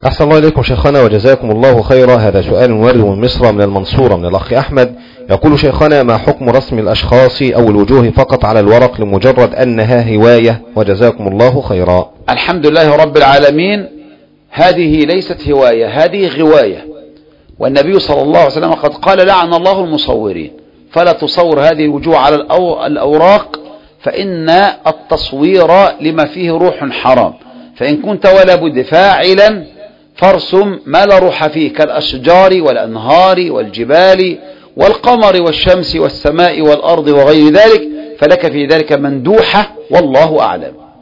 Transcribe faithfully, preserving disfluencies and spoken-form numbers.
أحسن الله إليكم شيخنا وجزاكم الله خيرا. هذا سؤال وارد من مصر من المنصورة من الأخ أحمد، يقول شيخنا: ما حكم رسم الأشخاص أو الوجوه فقط على الورق لمجرد أنها هواية؟ وجزاكم الله خيرا. الحمد لله رب العالمين. هذه ليست هواية، هذه غواية، والنبي صلى الله عليه وسلم قد قال: لعن الله المصورين. فلا تصور هذه الوجوه على الأوراق، فإن التصوير لما فيه روح حرام. فإن كنت ولا بد فاعلا فارسم ما لا روح فيه كالأشجار والأنهار والجبال والقمر والشمس والسماء والأرض وغير ذلك، فلك في ذلك مندوحة، والله أعلم.